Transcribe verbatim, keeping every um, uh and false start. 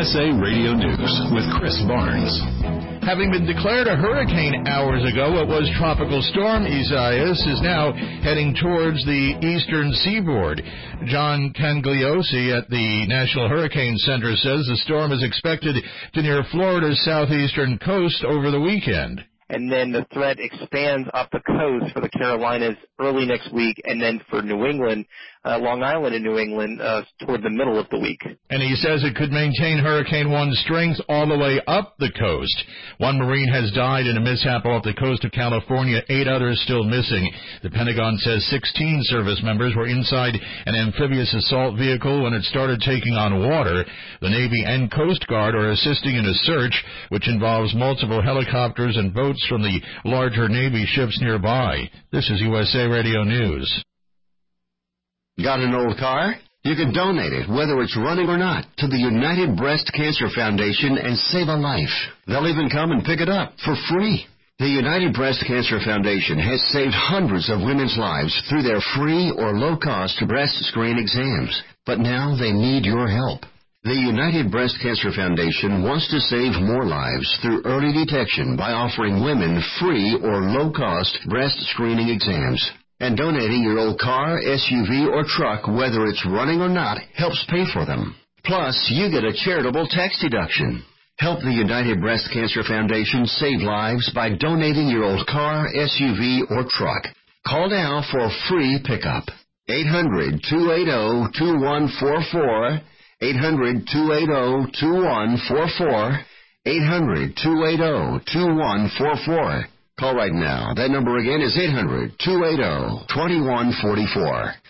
S A Radio News with Chris Barnes. Having been declared a hurricane hours ago, what was Tropical Storm Isaias is now heading towards the eastern seaboard. John Cangliosi at the National Hurricane Center says the storm is expected to near Florida's southeastern coast over the weekend. And then the threat expands up the coast for the Carolinas early next week, and then for New England, uh, Long Island and New England, uh, toward the middle of the week. And he says it could maintain Hurricane One's strength all the way up the coast. One Marine has died in a mishap off the coast of California, eight others still missing. The Pentagon says sixteen service members were inside an amphibious assault vehicle when it started taking on water. The Navy and Coast Guard are assisting in a search, which involves multiple helicopters and boats from the larger Navy ships nearby. This is U S A Radio News. Got an old car? You can donate it, whether it's running or not, to the United Breast Cancer Foundation and save a life. They'll even come and pick it up for free. The United Breast Cancer Foundation has saved hundreds of women's lives through their free or low-cost breast screen exams. But now they need your help. The United Breast Cancer Foundation wants to save more lives through early detection by offering women free or low-cost breast screening exams. And donating your old car, S U V, or truck, whether it's running or not, helps pay for them. Plus, you get a charitable tax deduction. Help the United Breast Cancer Foundation save lives by donating your old car, S U V, or truck. Call now for a free pickup. eight hundred, two eight zero, two one four four. eight hundred, two eight zero, two one four four. eight hundred, two eight zero, two one four four. Call right now. That number again is eight hundred, two eight zero, two one four four.